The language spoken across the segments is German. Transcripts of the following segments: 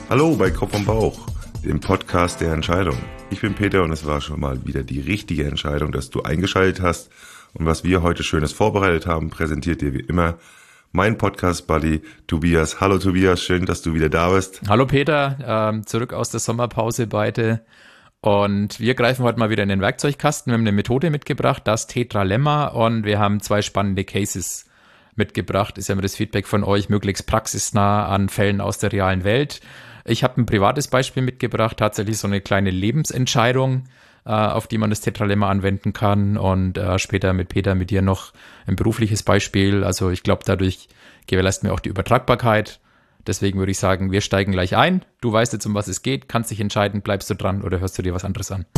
Hallo bei Kopf und Bauch, dem Podcast der Entscheidung. Ich bin Peter und es war schon mal wieder die richtige Entscheidung, dass du eingeschaltet hast. Und was wir heute Schönes vorbereitet haben, präsentiert dir wie immer mein Podcast-Buddy Tobias. Hallo Tobias, schön, dass du wieder da bist. Hallo Peter, zurück aus der Sommerpause beide. Und wir greifen heute mal wieder in den Werkzeugkasten. Wir haben eine Methode mitgebracht, das Tetralemma. Und wir haben 2 spannende Cases mitgebracht. Ist ja immer das Feedback von euch, möglichst praxisnah an Fällen aus der realen Welt. Ich habe ein privates Beispiel mitgebracht, tatsächlich so eine kleine Lebensentscheidung, auf die man das Tetralemma anwenden kann, und später mit Peter, mit dir noch ein berufliches Beispiel. Also ich glaube, dadurch gewährleisten wir auch die Übertragbarkeit. Deswegen würde ich sagen, wir steigen gleich ein. Du weißt jetzt, um was es geht, kannst dich entscheiden, bleibst du dran oder hörst du dir was anderes an?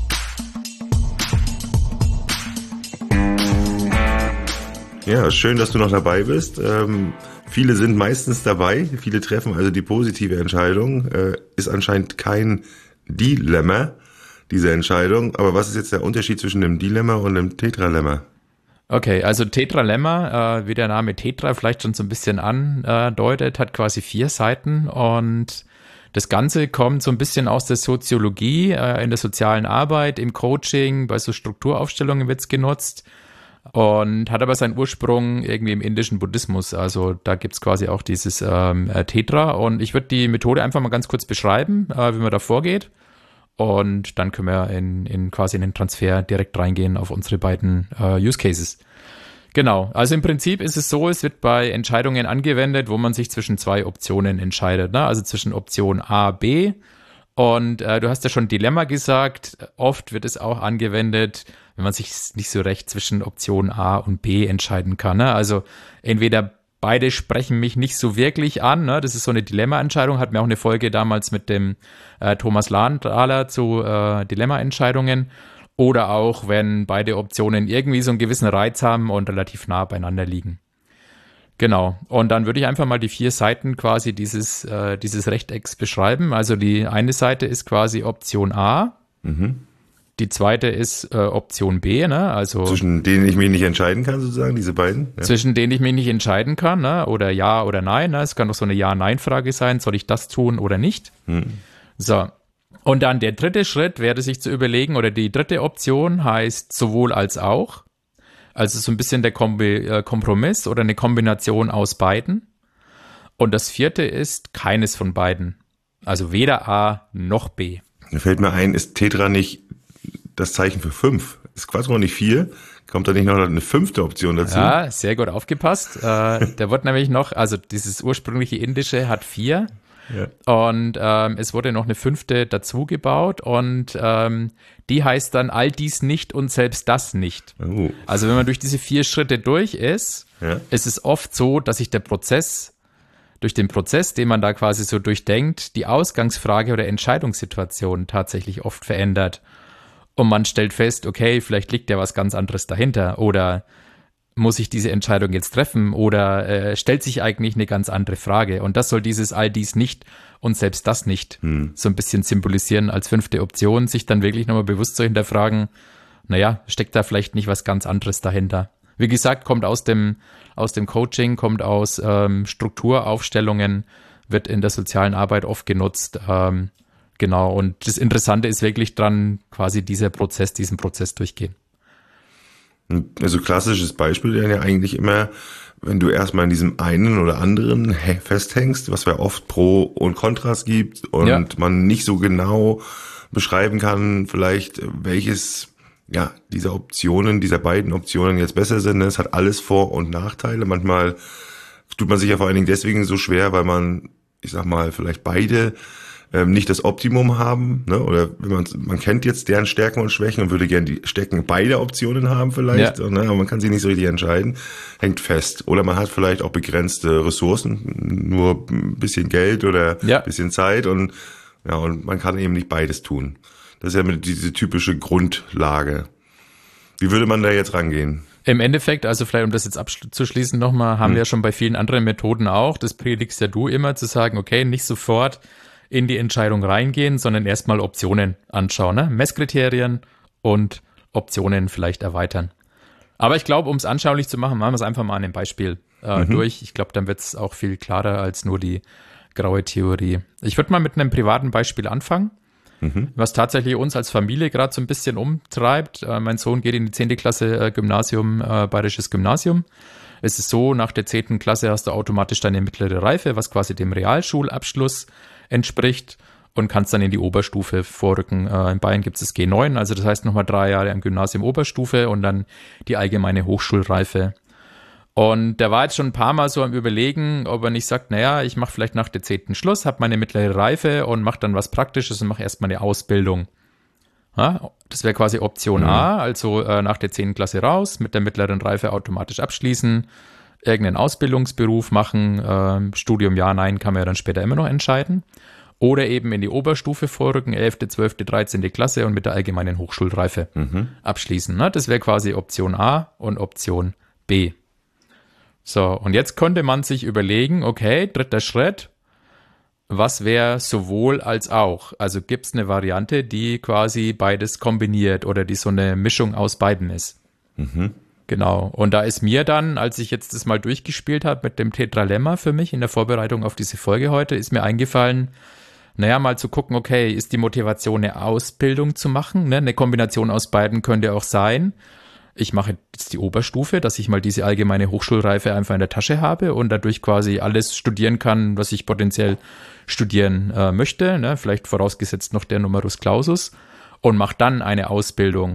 Ja, schön, dass du noch dabei bist. Viele sind meistens dabei, viele treffen also die positive Entscheidung. Ist anscheinend kein Dilemma, diese Entscheidung. Aber was ist jetzt der Unterschied zwischen dem Dilemma und dem Tetralemma? Okay, also Tetralemma, wie der Name Tetra vielleicht schon so ein bisschen andeutet, hat quasi 4 Seiten, und das Ganze kommt so ein bisschen aus der Soziologie, in der sozialen Arbeit, im Coaching, bei so Strukturaufstellungen wird's genutzt. Und hat aber seinen Ursprung irgendwie im indischen Buddhismus. Also da gibt's quasi auch dieses Tetra. Und ich würde die Methode einfach mal ganz kurz beschreiben, wie man da vorgeht. Und dann können wir in quasi in den Transfer direkt reingehen auf unsere beiden Use Cases. Genau, also im Prinzip ist es so, es wird bei Entscheidungen angewendet, wo man sich zwischen 2 Optionen entscheidet, ne? Also zwischen Option A, B. Und du hast ja schon Dilemma gesagt, oft wird es auch angewendet, wenn man sich nicht so recht zwischen Option A und B entscheiden kann. Ne? Also entweder beide sprechen mich nicht so wirklich an, ne? Das ist so eine Dilemma-Entscheidung, hatten wir auch eine Folge damals mit dem Thomas Lahnthaler zu Dilemma-Entscheidungen, oder auch, wenn beide Optionen irgendwie so einen gewissen Reiz haben und relativ nah beieinander liegen. Genau, und dann würde ich einfach mal die 4 Seiten quasi dieses Rechtecks beschreiben. Also die eine Seite ist quasi Option A, Die zweite ist Option B, ne? Also Zwischen denen ich mich nicht entscheiden kann, sozusagen, diese beiden? Ja. Zwischen denen ich mich nicht entscheiden kann, ne? Oder ja oder nein, ne? Es kann doch so eine Ja-Nein-Frage sein, soll ich das tun oder nicht? So, und dann der dritte Schritt wäre sich zu überlegen, oder die dritte Option heißt sowohl als auch. Also so ein bisschen der Kompromiss oder eine Kombination aus beiden. Und das vierte ist keines von beiden. Also weder A noch B. Da fällt mir ein, ist Tetra nicht das Zeichen für 5? Ist Quattro nicht 4? Kommt da nicht noch eine 5. Option dazu? Ja, sehr gut aufgepasst. Da wird nämlich noch, also dieses ursprüngliche Indische hat 4. Ja. Und es wurde noch eine 5. dazu gebaut, und die heißt dann all dies nicht und selbst das nicht. Oh. Also wenn man durch diese 4 Schritte durch ist, ist es oft so, dass sich durch den Prozess, den man da quasi so durchdenkt, die Ausgangsfrage oder Entscheidungssituation tatsächlich oft verändert. Und man stellt fest, okay, vielleicht liegt ja was ganz anderes dahinter, oder muss ich diese Entscheidung jetzt treffen, oder stellt sich eigentlich eine ganz andere Frage. Und das soll dieses all dies nicht und selbst das nicht so ein bisschen symbolisieren als 5. Option, sich dann wirklich nochmal bewusst zu hinterfragen, naja, steckt da vielleicht nicht was ganz anderes dahinter. Wie gesagt, kommt aus dem Coaching, kommt aus Strukturaufstellungen, wird in der sozialen Arbeit oft genutzt. Genau, und das Interessante ist wirklich dran, quasi diesen Prozess durchgehen. Also klassisches Beispiel wäre ja eigentlich immer, wenn du erstmal in diesem einen oder anderen festhängst, was ja oft Pro und Kontras gibt und man nicht so genau beschreiben kann, vielleicht welches dieser beiden Optionen jetzt besser sind. Es hat alles Vor- und Nachteile. Manchmal tut man sich ja vor allen Dingen deswegen so schwer, weil man, ich sag mal, vielleicht beide nicht das Optimum haben, ne? Oder wenn man kennt jetzt deren Stärken und Schwächen und würde gerne die Stärken beider Optionen haben vielleicht, ne? Aber man kann sich nicht so richtig entscheiden, hängt fest. Oder man hat vielleicht auch begrenzte Ressourcen, nur ein bisschen Geld oder ein bisschen Zeit, und man kann eben nicht beides tun. Das ist ja diese typische Grundlage. Wie würde man da jetzt rangehen? Im Endeffekt, also vielleicht um das jetzt abzuschließen nochmal, haben wir ja schon bei vielen anderen Methoden auch, das predigst ja du immer, zu sagen, okay, nicht sofort in die Entscheidung reingehen, sondern erstmal Optionen anschauen, ne? Messkriterien und Optionen vielleicht erweitern. Aber ich glaube, um es anschaulich zu machen, machen wir es einfach mal an dem Beispiel durch. Ich glaube, dann wird es auch viel klarer als nur die graue Theorie. Ich würde mal mit einem privaten Beispiel anfangen, was tatsächlich uns als Familie gerade so ein bisschen umtreibt. Mein Sohn geht in die 10. Klasse Gymnasium, Bayerisches Gymnasium. Es ist so, nach der 10. Klasse hast du automatisch deine mittlere Reife, was quasi dem Realschulabschluss entspricht und kannst dann in die Oberstufe vorrücken. In Bayern gibt es das G9, also das heißt nochmal 3 Jahre am Gymnasium Oberstufe und dann die allgemeine Hochschulreife. Und der war jetzt schon ein paar Mal so am Überlegen, ob er nicht sagt, naja, ich mache vielleicht nach der 10. Schluss, habe meine mittlere Reife und mache dann was Praktisches und mache erstmal eine Ausbildung. Ja, das wäre quasi Option A, also nach der 10. Klasse raus, mit der mittleren Reife automatisch abschließen, irgendeinen Ausbildungsberuf machen, Studium ja, nein, kann man ja dann später immer noch entscheiden. Oder eben in die Oberstufe vorrücken, 11., 12., 13. Klasse und mit der allgemeinen Hochschulreife abschließen. Ne? Das wäre quasi Option A und Option B. So, und jetzt konnte man sich überlegen, okay, dritter Schritt, was wäre sowohl als auch? Also gibt es eine Variante, die quasi beides kombiniert oder die so eine Mischung aus beiden ist. Genau, und da ist mir dann, als ich jetzt das mal durchgespielt habe mit dem Tetralemma für mich in der Vorbereitung auf diese Folge heute, ist mir eingefallen, naja, mal zu gucken, okay, ist die Motivation eine Ausbildung zu machen? Ne? Eine Kombination aus beiden könnte auch sein. Ich mache jetzt die Oberstufe, dass ich mal diese allgemeine Hochschulreife einfach in der Tasche habe und dadurch quasi alles studieren kann, was ich potenziell studieren möchte, ne? Vielleicht vorausgesetzt noch der Numerus Clausus und mache dann eine Ausbildung.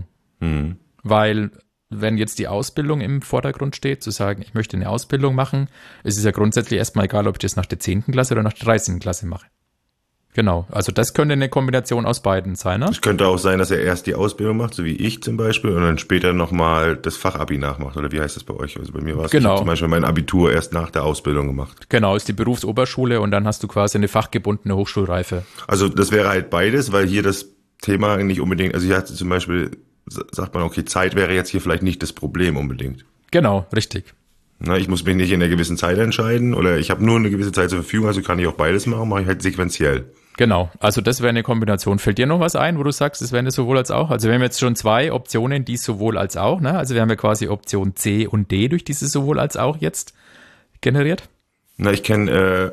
Weil wenn jetzt die Ausbildung im Vordergrund steht, zu sagen, ich möchte eine Ausbildung machen, es ist ja grundsätzlich erstmal egal, ob ich das nach der 10. Klasse oder nach der 13. Klasse mache. Genau, also das könnte eine Kombination aus beiden sein, ne? Es könnte auch sein, dass er erst die Ausbildung macht, so wie ich zum Beispiel, und dann später nochmal das Fachabi nachmacht, oder wie heißt das bei euch? Also bei mir war es, genau. Ich habe zum Beispiel mein Abitur erst nach der Ausbildung gemacht. Genau, ist die Berufsoberschule und dann hast du quasi eine fachgebundene Hochschulreife. Also das wäre halt beides, weil hier das Thema nicht unbedingt, also hier hat zum Beispiel, sagt man, okay, Zeit wäre jetzt hier vielleicht nicht das Problem unbedingt. Genau, richtig. Na, ich muss mich nicht in einer gewissen Zeit entscheiden oder ich habe nur eine gewisse Zeit zur Verfügung, also kann ich auch beides machen, mache ich halt sequenziell. Genau, also das wäre eine Kombination. Fällt dir noch was ein, wo du sagst, es wäre eine sowohl als auch? Also wir haben jetzt schon 2 Optionen, die sowohl als auch, ne? Also wir haben ja quasi Option C und D durch dieses sowohl als auch jetzt generiert. Na, ich kenne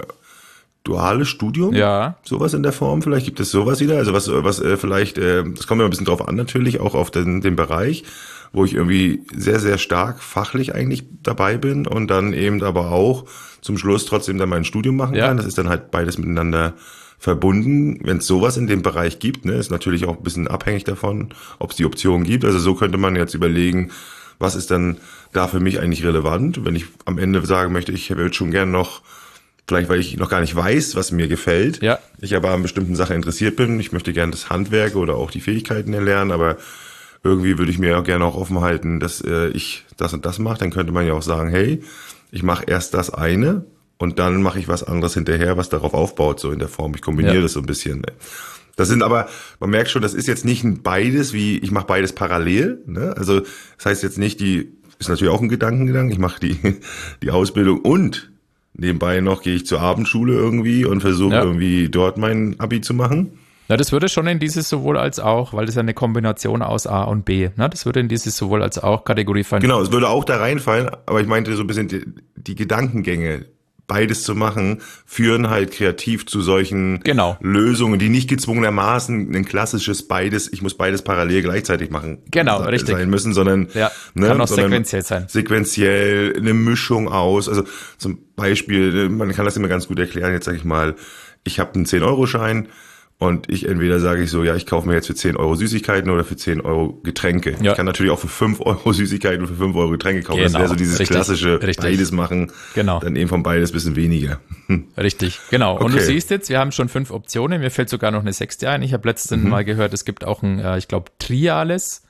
duales Studium, ja, sowas in der Form, vielleicht gibt es sowas wieder, also was vielleicht, das kommt ja ein bisschen drauf an natürlich, auch auf den Bereich, wo ich irgendwie sehr, sehr stark fachlich eigentlich dabei bin und dann eben aber auch zum Schluss trotzdem dann mein Studium machen kann. Das ist dann halt beides miteinander verbunden. Wenn es sowas in dem Bereich gibt, ne, ist natürlich auch ein bisschen abhängig davon, ob es die Option gibt. Also so könnte man jetzt überlegen, was ist dann da für mich eigentlich relevant, wenn ich am Ende sagen möchte, ich würde schon gern noch, vielleicht weil ich noch gar nicht weiß, was mir gefällt, ich aber an bestimmten Sachen interessiert bin, ich möchte gern das Handwerk oder auch die Fähigkeiten erlernen, aber irgendwie würde ich mir auch gerne auch offen halten, dass ich das und das mache, dann könnte man ja auch sagen, hey, ich mache erst das eine und dann mache ich was anderes hinterher, was darauf aufbaut, so in der Form. Ich kombiniere das so ein bisschen. Das sind aber, man merkt schon, das ist jetzt nicht ein beides, wie ich mache beides parallel. Ne? Also das heißt jetzt nicht, ist natürlich auch ein Gedankengang, ich mache die Ausbildung und nebenbei noch gehe ich zur Abendschule irgendwie und versuche irgendwie dort mein Abi zu machen. Na, das würde schon in dieses sowohl als auch, weil das ja eine Kombination aus A und B, ne? Das würde in dieses sowohl als auch Kategorie fallen. Genau, es würde auch da reinfallen, aber ich meinte so ein bisschen die Gedankengänge, beides zu machen, führen halt kreativ zu solchen Lösungen, die nicht gezwungenermaßen ein klassisches beides, ich muss beides parallel gleichzeitig machen sein müssen, sondern kann auch sequenziell sein. Sequenziell eine Mischung aus, also zum Beispiel, man kann das immer ganz gut erklären, jetzt sage ich mal, ich habe einen 10-Euro-Schein und ich entweder sage ich so, ja, ich kaufe mir jetzt für 10 Euro Süßigkeiten oder für 10 Euro Getränke. Ja. Ich kann natürlich auch für 5 Euro Süßigkeiten und für 5 Euro Getränke kaufen. Das wäre so dieses klassische beides machen, dann eben von beides ein bisschen weniger. Richtig, genau. Okay. Und du siehst jetzt, wir haben schon 5 Optionen. Mir fällt sogar noch eine 6. ein. Ich habe letztens mal gehört, es gibt auch ein, ich glaube, triales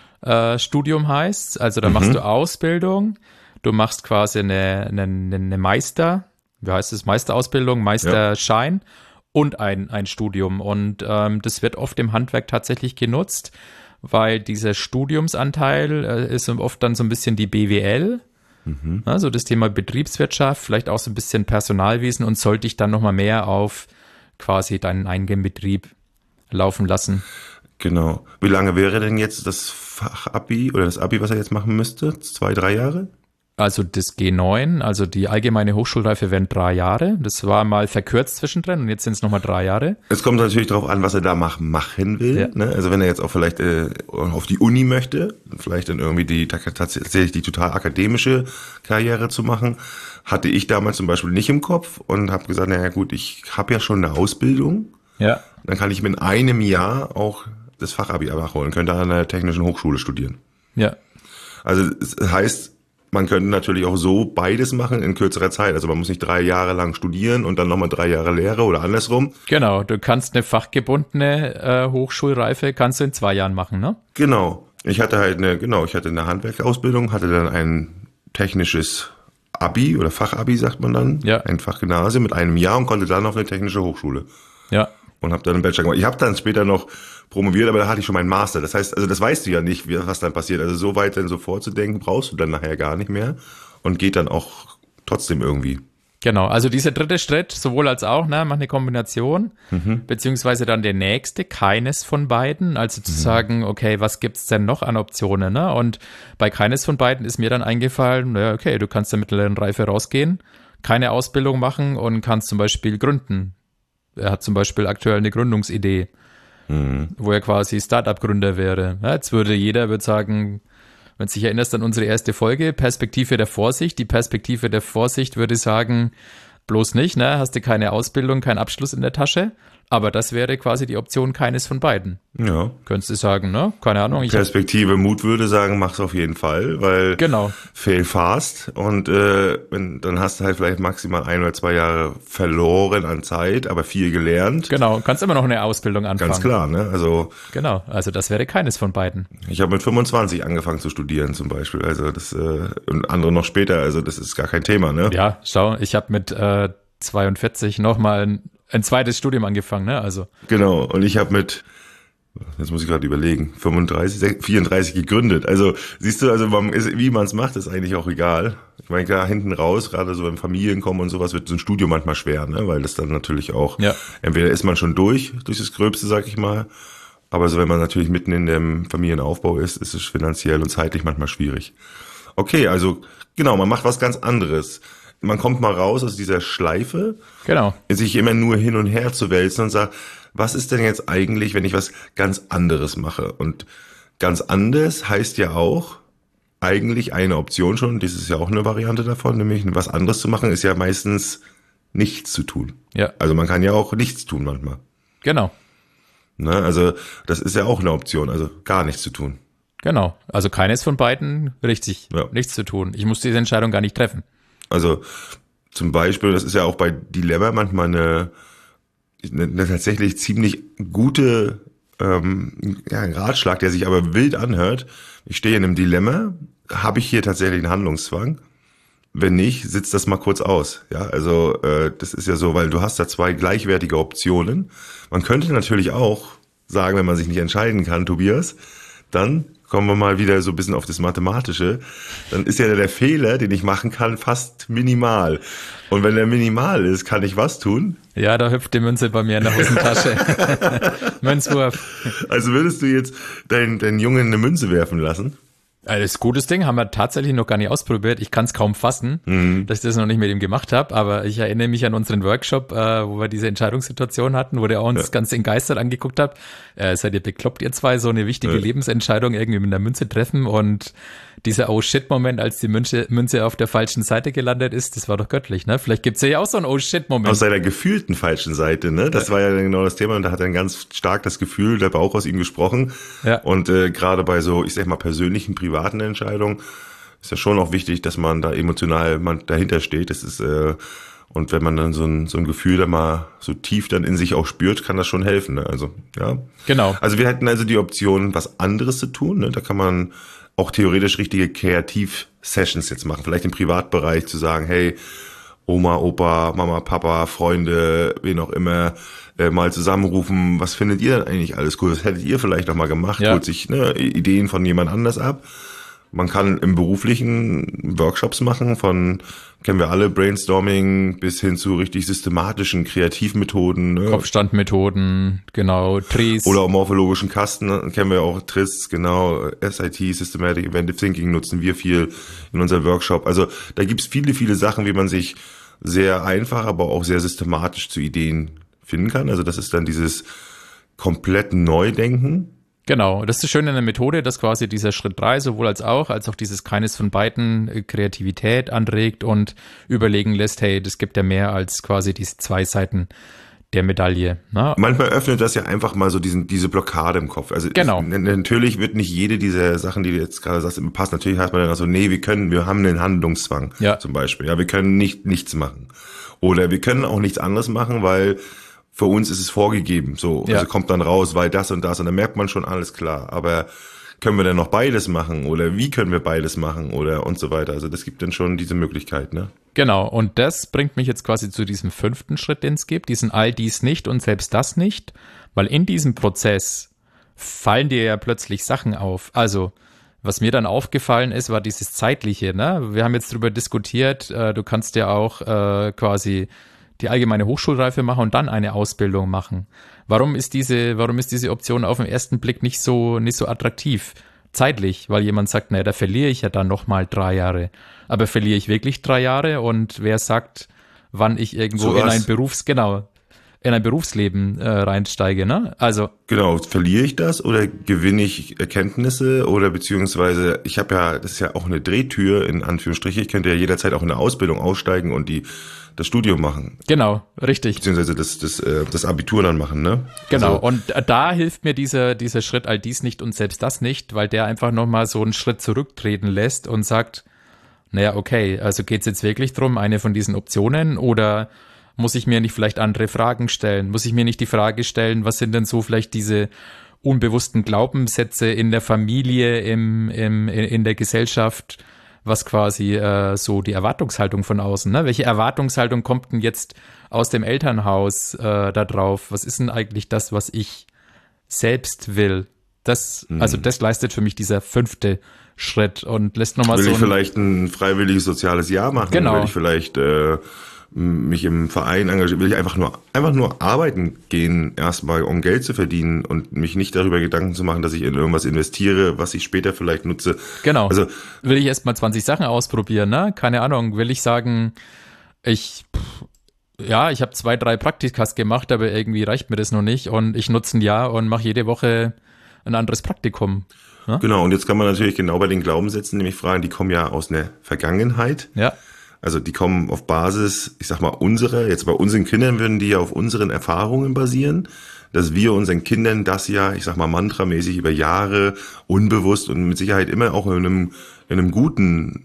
Studium heißt. Also da machst du Ausbildung, du machst quasi eine Meister, wie heißt es, Meisterausbildung, Meisterschein. Und ein Studium. Und das wird oft im Handwerk tatsächlich genutzt, weil dieser Studiumsanteil ist oft dann so ein bisschen die BWL, also das Thema Betriebswirtschaft, vielleicht auch so ein bisschen Personalwesen und sollte ich dann nochmal mehr auf quasi deinen eigenen Betrieb laufen lassen. Genau. Wie lange wäre denn jetzt das Fachabi oder das Abi, was er jetzt machen müsste? 2, 3 Jahre? Also das G9, also die allgemeine Hochschulreife wären 3 Jahre. Das war mal verkürzt zwischendrin und jetzt sind es nochmal 3 Jahre. Es kommt natürlich darauf an, was er da machen will. Ja. Ne? Also wenn er jetzt auch vielleicht auf die Uni möchte, vielleicht dann irgendwie tatsächlich die total akademische Karriere zu machen, hatte ich damals zum Beispiel nicht im Kopf und habe gesagt, naja gut, ich habe ja schon eine Ausbildung. Ja. Dann kann ich mir in einem Jahr auch das Fachabi nachholen, könnte an einer technischen Hochschule studieren. Ja. Also es heißt, man könnte natürlich auch so beides machen in kürzerer Zeit. Also man muss nicht 3 Jahre lang studieren und dann nochmal 3 Jahre Lehre oder andersrum. Genau, du kannst eine fachgebundene Hochschulreife kannst du in 2 Jahren machen, ne? Genau. Ich hatte eine Handwerksausbildung, hatte dann ein technisches Abi oder Fachabi, sagt man dann. Ja. Ein Fachgymnasium mit einem Jahr und konnte dann auf eine technische Hochschule. Ja. Und habe dann einen Bachelor gemacht. Ich habe dann später noch promoviert, aber da hatte ich schon meinen Master. Das heißt, also das weißt du ja nicht, was dann passiert. Also so weit dann so vorzudenken, brauchst du dann nachher gar nicht mehr und geht dann auch trotzdem irgendwie. Genau, also dieser dritte Schritt, sowohl als auch, ne, mach eine Kombination, beziehungsweise dann der nächste, keines von beiden, also zu sagen, okay, was gibt's denn noch an Optionen, ne? Und bei keines von beiden ist mir dann eingefallen, naja, okay, du kannst der mittleren Reife rausgehen, keine Ausbildung machen und kannst zum Beispiel gründen. Er hat zum Beispiel aktuell eine Gründungsidee, wo er quasi Startup-Gründer wäre. Ja, jetzt würde sagen, wenn du dich erinnerst an unsere erste Folge, Perspektive der Vorsicht. Die Perspektive der Vorsicht würde sagen, bloß nicht, ne? Hast du keine Ausbildung, keinen Abschluss in der Tasche. Aber das wäre quasi die Option keines von beiden. Ja. Könntest du sagen, ne? Keine Ahnung. Perspektive Mut würde sagen, mach's auf jeden Fall, weil Genau. fail fast und dann hast du halt vielleicht maximal 1 oder 2 Jahre verloren an Zeit, aber viel gelernt. Genau, kannst immer noch eine Ausbildung anfangen. Ganz klar, ne? Also Genau, also das wäre keines von beiden. ich habe mit 25 angefangen zu studieren zum Beispiel, also das und andere noch später, also das ist gar kein Thema, ne? Ja, schau, ich habe mit 42 nochmal ein zweites Studium angefangen, ne? Also. Genau, und ich habe jetzt muss ich gerade überlegen, 34 gegründet. Also siehst du, also wie man es macht, ist eigentlich auch egal. Ich meine, klar, hinten raus, gerade so wenn Familien kommen und sowas, wird so ein Studium manchmal schwer, ne? Weil das dann natürlich auch, entweder ist man schon durch das Gröbste, sag ich mal, aber so wenn man natürlich mitten in dem Familienaufbau ist es finanziell und zeitlich manchmal schwierig. Okay, also genau, man macht was ganz anderes. Man kommt mal raus aus dieser Schleife, genau, sich immer nur hin und her zu wälzen und sagt, was ist denn jetzt eigentlich, wenn ich was ganz anderes mache? Und ganz anders heißt ja auch eigentlich eine Option schon, das ist ja auch eine Variante davon, nämlich was anderes zu machen, ist ja meistens nichts zu tun. Ja. Also man kann ja auch nichts tun manchmal. Genau. Ne? Also das ist ja auch eine Option, also gar nichts zu tun. Genau, also keines von beiden richtig, nichts zu tun. Ich muss diese Entscheidung gar nicht treffen. Also zum Beispiel, das ist ja auch bei Dilemma manchmal eine tatsächlich ziemlich gute ein Ratschlag, der sich aber wild anhört. Ich stehe in einem Dilemma, habe ich hier tatsächlich einen Handlungszwang? Wenn nicht, sitzt das mal kurz aus. Ja, also das ist ja so, weil du hast da 2 gleichwertige Optionen. Man könnte natürlich auch sagen, wenn man sich nicht entscheiden kann, Tobias, dann kommen wir mal wieder so ein bisschen auf das Mathematische, dann ist ja der Fehler, den ich machen kann, fast minimal. Und wenn der minimal ist, kann ich was tun? Ja, da hüpft die Münze bei mir in der Hosentasche. Münzwurf. Also würdest du jetzt deinen Jungen eine Münze werfen lassen? Das ist ein gutes Ding, haben wir tatsächlich noch gar nicht ausprobiert. Ich kann es kaum fassen, dass ich das noch nicht mit ihm gemacht habe, aber ich erinnere mich an unseren Workshop, wo wir diese Entscheidungssituation hatten, wo der uns ganz entgeistert angeguckt hat. Seid ihr bekloppt, ihr zwei, so eine wichtige Lebensentscheidung irgendwie mit einer Münze treffen, und dieser Oh-Shit-Moment, als die Münze auf der falschen Seite gelandet ist, das war doch göttlich, ne? Vielleicht gibt's ja auch so einen Oh-Shit-Moment. Aus seiner gefühlten falschen Seite, ne? Das war ja genau das Thema, und da hat er ganz stark das Gefühl, der Bauch aus ihm gesprochen. Ja. Und gerade bei so, ich sag mal, persönlichen, privaten Entscheidungen ist ja schon auch wichtig, dass man da emotional dahinter steht. Das ist und wenn man dann so ein Gefühl da mal so tief dann in sich auch spürt, kann das schon helfen, ne? Also, ja. Genau. Also wir hätten also die Option, was anderes zu tun, ne? Da kann man auch theoretisch richtige Kreativ-Sessions jetzt machen. Vielleicht im Privatbereich zu sagen, hey, Oma, Opa, Mama, Papa, Freunde, wen auch immer, mal zusammenrufen, was findet ihr denn eigentlich alles cool? Was hättet ihr vielleicht noch mal gemacht? Ja. Holt sich Ideen von jemand anders ab. Man kann im beruflichen Workshops machen, kennen wir alle, Brainstorming bis hin zu richtig systematischen Kreativmethoden. Ne? Kopfstandmethoden, genau, TRIS. Oder auch morphologischen Kasten, kennen wir auch, TRIS, genau, SIT, Systematic Inventive Thinking nutzen wir viel in unserem Workshop. Also da gibt's viele, viele Sachen, wie man sich sehr einfach, aber auch sehr systematisch zu Ideen finden kann. Also das ist dann dieses komplett Neudenken. Genau, das ist das Schöne in der Methode, dass quasi dieser Schritt 3 sowohl als auch dieses keines von beiden Kreativität anregt und überlegen lässt, hey, das gibt ja mehr als quasi diese 2 Seiten der Medaille. Ne? Manchmal öffnet das ja einfach mal so diese Blockade im Kopf. Also genau. Natürlich wird nicht jede dieser Sachen, die du jetzt gerade sagst, immer passen. Natürlich heißt man dann auch so, nee, wir haben einen Handlungszwang zum Beispiel. Ja, wir können nichts machen. Oder wir können auch nichts anderes machen, weil für uns ist es vorgegeben. So, also kommt dann raus, weil das und das. Und dann merkt man schon, alles klar. Aber können wir denn noch beides machen? Oder wie können wir beides machen? Oder und so weiter. Also das gibt dann schon diese Möglichkeit, ne? Genau. Und das bringt mich jetzt quasi zu diesem 5. Schritt, den es gibt. Diesen all dies nicht und selbst das nicht. Weil in diesem Prozess fallen dir ja plötzlich Sachen auf. Also, was mir dann aufgefallen ist, war dieses Zeitliche, ne? Wir haben jetzt drüber diskutiert, du kannst ja auch quasi die allgemeine Hochschulreife machen und dann eine Ausbildung machen. Warum ist diese Option auf den ersten Blick nicht so attraktiv? Zeitlich, weil jemand sagt, naja, da verliere ich ja dann nochmal 3 Jahre. Aber verliere ich wirklich 3 Jahre? Und wer sagt, wann ich irgendwo in ein Berufsleben reinsteige, ne? Also. Genau, verliere ich das oder gewinne ich Erkenntnisse oder beziehungsweise das ist ja auch eine Drehtür in Anführungsstrichen. Ich könnte ja jederzeit auch in eine Ausbildung aussteigen und das Studium machen. Genau, richtig. Beziehungsweise das Abitur dann machen, ne? Genau, also, und da hilft mir dieser Schritt all dies nicht und selbst das nicht, weil der einfach nochmal so einen Schritt zurücktreten lässt und sagt, naja, okay, also geht's jetzt wirklich drum, eine von diesen Optionen oder muss ich mir nicht vielleicht andere Fragen stellen? Muss ich mir nicht die Frage stellen, was sind denn so vielleicht diese unbewussten Glaubenssätze in der Familie, in der Gesellschaft, was quasi so die Erwartungshaltung von außen, ne? Welche Erwartungshaltung kommt denn jetzt aus dem Elternhaus da drauf? Was ist denn eigentlich das, was ich selbst will? Also das leistet für mich dieser 5. Schritt und lässt nochmal so. Will ich vielleicht ein freiwilliges soziales Jahr machen? Genau. Will ich vielleicht mich im Verein engagieren? Will ich einfach nur arbeiten gehen, erstmal um Geld zu verdienen und mich nicht darüber Gedanken zu machen, dass ich in irgendwas investiere, was ich später vielleicht nutze. Genau. Also will ich erstmal 20 Sachen ausprobieren, ne? Keine Ahnung. Will ich sagen, ich habe 2, 3 Praktikas gemacht, aber irgendwie reicht mir das noch nicht und ich nutze ein Jahr und mache jede Woche ein anderes Praktikum. Ne? Genau. Und jetzt kann man natürlich genau bei den Glaubenssätzen nämlich fragen, die kommen ja aus einer Vergangenheit. Ja. Also die kommen auf Basis, ich sag mal, jetzt bei unseren Kindern würden die ja auf unseren Erfahrungen basieren, dass wir unseren Kindern das ja, ich sag mal, mantramäßig über Jahre unbewusst und mit Sicherheit immer auch in einem guten,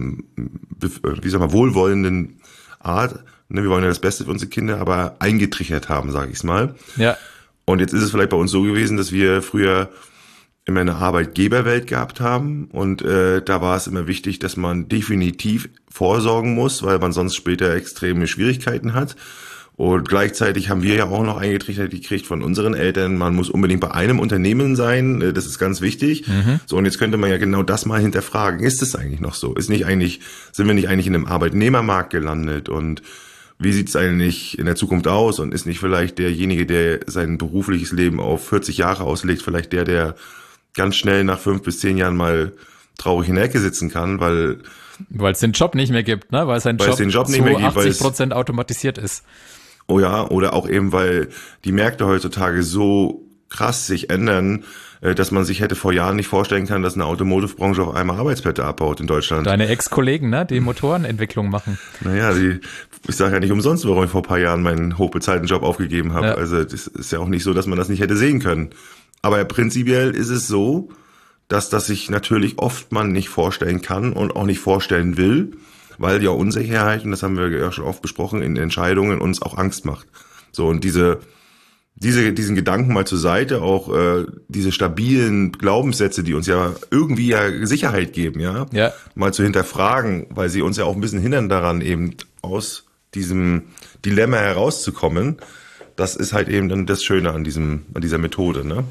wohlwollenden Art, ne, wir wollen ja das Beste für unsere Kinder, aber eingetrichtert haben, sage ich's mal. Ja. Und jetzt ist es vielleicht bei uns so gewesen, dass wir früher immer eine Arbeitgeberwelt gehabt haben und da war es immer wichtig, dass man definitiv vorsorgen muss, weil man sonst später extreme Schwierigkeiten hat. Und gleichzeitig haben wir ja auch noch eingetrichtert gekriegt von unseren Eltern, man muss unbedingt bei einem Unternehmen sein, das ist ganz wichtig. So, und jetzt könnte man ja genau das mal hinterfragen. Ist es eigentlich noch so? Sind wir nicht eigentlich in einem Arbeitnehmermarkt gelandet? Und wie sieht es eigentlich in der Zukunft aus? Und ist nicht vielleicht derjenige, der sein berufliches Leben auf 40 Jahre auslegt, vielleicht der ganz schnell nach 5 bis 10 Jahren mal traurig in der Ecke sitzen kann, weil es den Job nicht mehr gibt, ne? Weil sein Job nicht zu mehr gibt, 80% automatisiert ist. Oh ja, oder auch eben, weil die Märkte heutzutage so krass sich ändern, dass man sich hätte vor Jahren nicht vorstellen können, dass eine Automotive-Branche auf einmal Arbeitsplätze abbaut in Deutschland. Deine Ex-Kollegen, ne, die Motorenentwicklung machen. Naja, ich sage ja nicht umsonst, warum ich vor ein paar Jahren meinen hochbezahlten Job aufgegeben habe. Ja. Also das ist ja auch nicht so, dass man das nicht hätte sehen können. Aber prinzipiell ist es so, dass das sich natürlich oft man nicht vorstellen kann und auch nicht vorstellen will, weil ja Unsicherheit, und das haben wir ja schon oft besprochen, in Entscheidungen uns auch Angst macht. So, und diesen Gedanken mal zur Seite, auch diese stabilen Glaubenssätze, die uns ja irgendwie ja Sicherheit geben, ja, mal zu hinterfragen, weil sie uns ja auch ein bisschen hindern daran, eben aus diesem Dilemma herauszukommen. Das ist halt eben dann das Schöne an dieser Methode, ne?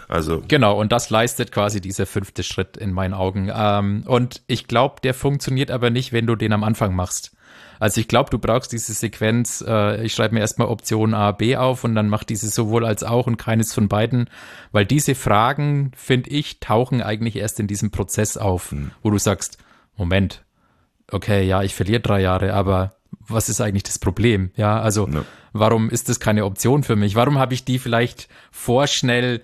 Also genau, und das leistet quasi dieser 5. Schritt in meinen Augen. Und ich glaube, der funktioniert aber nicht, wenn du den am Anfang machst. Also ich glaube, du brauchst diese Sequenz, ich schreibe mir erstmal Option A, B auf und dann mach diese sowohl als auch und keines von beiden, weil diese Fragen, finde ich, tauchen eigentlich erst in diesem Prozess auf, wo du sagst, Moment, okay, ja, ich verliere 3 Jahre, aber was ist eigentlich das Problem? Ja, also warum ist das keine Option für mich? Warum habe ich die vielleicht vorschnell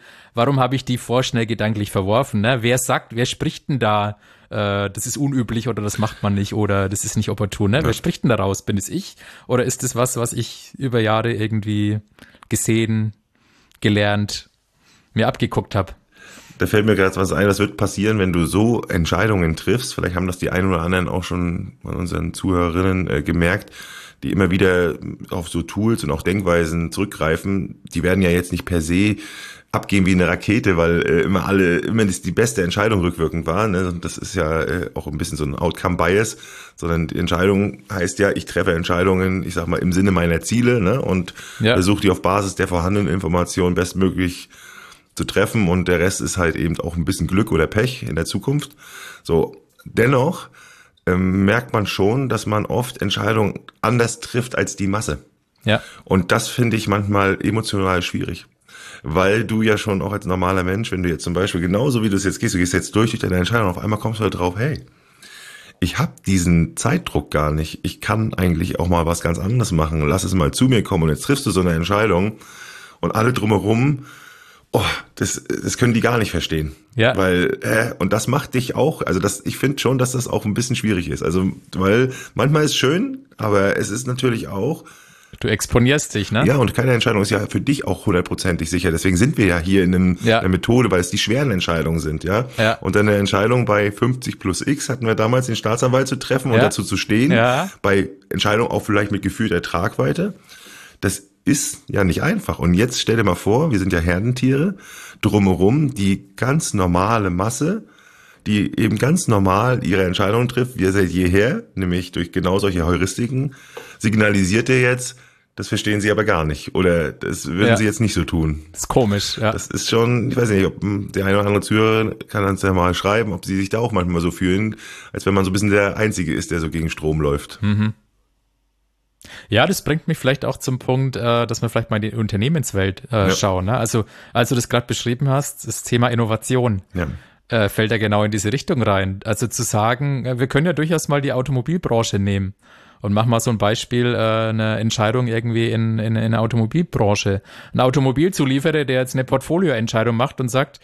gedanklich verworfen? Ne? Wer spricht denn da? Das ist unüblich oder das macht man nicht oder das ist nicht opportun. Ne? Ja. Wer spricht denn da raus? Bin es ich? Oder ist es was ich über Jahre irgendwie gesehen, gelernt, mir abgeguckt habe? Da fällt mir gerade was ein, was wird passieren, wenn du so Entscheidungen triffst. Vielleicht haben das die einen oder anderen auch schon von unseren Zuhörerinnen gemerkt, die immer wieder auf so Tools und auch Denkweisen zurückgreifen. Die werden ja jetzt nicht per se abgehen wie eine Rakete, weil immer die beste Entscheidung rückwirkend war. Ne? Das ist ja auch ein bisschen so ein Outcome-Bias, sondern die Entscheidung heißt ja, ich treffe Entscheidungen, ich sag mal, im Sinne meiner Ziele, ne? Und versuche die auf Basis der vorhandenen Informationen bestmöglich zu treffen und der Rest ist halt eben auch ein bisschen Glück oder Pech in der Zukunft. So, dennoch merkt man schon, dass man oft Entscheidungen anders trifft als die Masse. Ja. Und das finde ich manchmal emotional schwierig. Weil du ja schon auch als normaler Mensch, wenn du jetzt zum Beispiel genauso wie du es jetzt gehst, du gehst jetzt durch deine Entscheidung, auf einmal kommst du halt drauf, hey, ich habe diesen Zeitdruck gar nicht. Ich kann eigentlich auch mal was ganz anderes machen. Lass es mal zu mir kommen und jetzt triffst du so eine Entscheidung und alle drumherum, das können die gar nicht verstehen. Ja. Weil, und das macht dich auch, also ich finde schon, dass das auch ein bisschen schwierig ist. Also, weil manchmal ist es schön, aber es ist natürlich auch, du exponierst dich, ne? Ja, und keine Entscheidung ist ja für dich auch 100%ig sicher. Deswegen sind wir ja hier in einer Methode, weil es die schweren Entscheidungen sind, ja. Und eine Entscheidung bei 50 plus X hatten wir damals den Staatsanwalt zu treffen und dazu zu stehen. Ja. Bei Entscheidungen auch vielleicht mit gefühlter Tragweite. Das ist ja nicht einfach. Und jetzt stell dir mal vor, wir sind ja Herdentiere, drumherum die ganz normale Masse, die eben ganz normal ihre Entscheidungen trifft, wie seit jeher, nämlich durch genau solche Heuristiken, signalisiert er jetzt, das verstehen sie aber gar nicht oder das würden sie jetzt nicht so tun. Das ist komisch, ja. Das ist schon, ich weiß nicht, ob der eine oder andere Zuhörer kann uns ja mal schreiben, ob sie sich da auch manchmal so fühlen, als wenn man so ein bisschen der Einzige ist, der so gegen Strom läuft. Mhm. Ja, das bringt mich vielleicht auch zum Punkt, dass wir vielleicht mal in die Unternehmenswelt schauen. Ne? Also, als du das gerade beschrieben hast, das Thema Innovation fällt ja genau in diese Richtung rein. Also zu sagen, wir können ja durchaus mal die Automobilbranche nehmen und mach mal so ein Beispiel, eine Entscheidung irgendwie in der Automobilbranche. Ein Automobilzulieferer, der jetzt eine Portfolioentscheidung macht und sagt,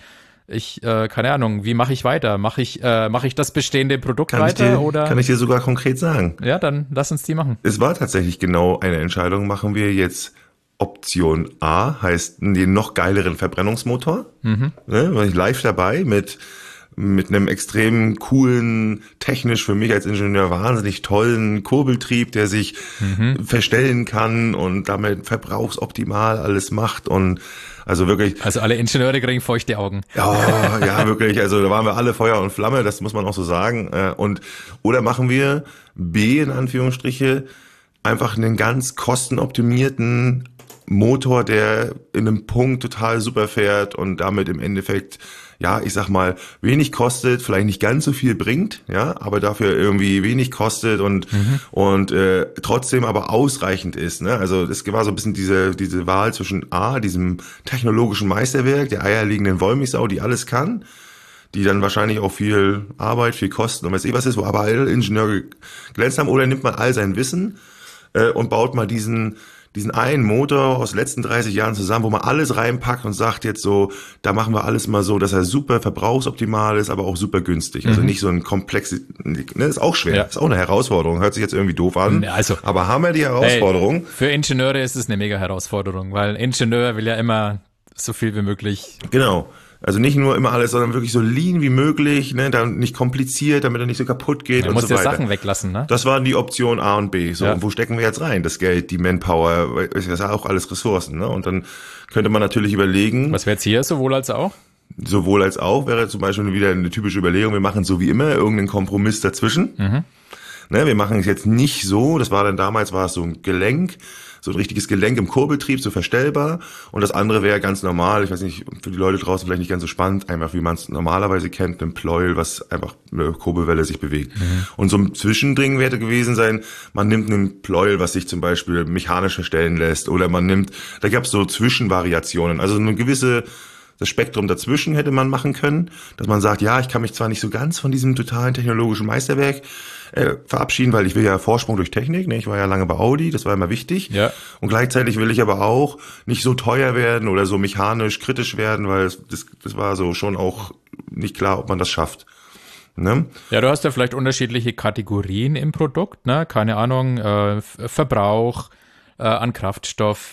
keine Ahnung, wie mache ich weiter? Mache ich das bestehende Produkt weiter? Oder? Kann ich dir sogar konkret sagen. Ja, dann lass uns die machen. Es war tatsächlich genau eine Entscheidung. Machen wir jetzt Option A, heißt den noch geileren Verbrennungsmotor. Mhm. Ne, war ich live dabei mit einem extrem coolen, technisch für mich als Ingenieur wahnsinnig tollen Kurbeltrieb, der sich verstellen kann und damit verbrauchsoptimal alles macht und also wirklich. Also alle Ingenieure kriegen feuchte Augen. Ja, wirklich. Also da waren wir alle Feuer und Flamme, das muss man auch so sagen. Oder machen wir B in Anführungsstriche einfach einen ganz kostenoptimierten Motor, der in einem Punkt total super fährt und damit im Endeffekt, ja, ich sag mal, wenig kostet, vielleicht nicht ganz so viel bringt, ja, aber dafür irgendwie wenig kostet und trotzdem aber ausreichend ist, ne? Also es war so ein bisschen diese Wahl zwischen A, diesem technologischen Meisterwerk, der eierlegenden Wollmilchsau, die alles kann, die dann wahrscheinlich auch viel Arbeit, viel Kosten und weiß ich was ist, wo aber alle Ingenieure glänzt haben, oder nimmt man all sein Wissen und baut mal diesen einen Motor aus den letzten 30 Jahren zusammen, wo man alles reinpackt und sagt jetzt so, da machen wir alles mal so, dass er super verbrauchsoptimal ist, aber auch super günstig. Also nicht so ein komplexes, ne, ist auch schwer, ist auch eine Herausforderung, hört sich jetzt irgendwie doof an, aber haben wir die Herausforderung. Für Ingenieure ist es eine mega Herausforderung, weil Ingenieur will ja immer so viel wie möglich. Genau. Also nicht nur immer alles, sondern wirklich so lean wie möglich, ne, dann nicht kompliziert, damit er nicht so kaputt geht und so weiter. Man muss ja Sachen weglassen, ne? Das waren die Option A und B. So, und wo stecken wir jetzt rein? Das Geld, die Manpower, das ist ja auch alles Ressourcen, ne? Und dann könnte man natürlich überlegen. Was wäre jetzt hier, sowohl als auch? Sowohl als auch wäre zum Beispiel wieder eine typische Überlegung, wir machen so wie immer irgendeinen Kompromiss dazwischen. Ne, wir machen es jetzt nicht so, damals war es so ein Gelenk, so ein richtiges Gelenk im Kurbeltrieb, so verstellbar. Und das andere wäre ganz normal, ich weiß nicht, für die Leute draußen vielleicht nicht ganz so spannend, einfach wie man es normalerweise kennt, ein Pleuel, was einfach eine Kurbelwelle sich bewegt. Und so ein Zwischending werde gewesen sein, man nimmt einen Pleuel, was sich zum Beispiel mechanisch verstellen lässt, oder da gab es so Zwischenvariationen, also das Spektrum dazwischen hätte man machen können, dass man sagt, ja, ich kann mich zwar nicht so ganz von diesem totalen technologischen Meisterwerk verabschieden, weil ich will ja Vorsprung durch Technik, ne? Ich war ja lange bei Audi, das war immer wichtig. Ja. Und gleichzeitig will ich aber auch nicht so teuer werden oder so mechanisch kritisch werden, weil das war so schon auch nicht klar, ob man das schafft. Ne? Ja, du hast ja vielleicht unterschiedliche Kategorien im Produkt, ne? Keine Ahnung, Verbrauch an Kraftstoff,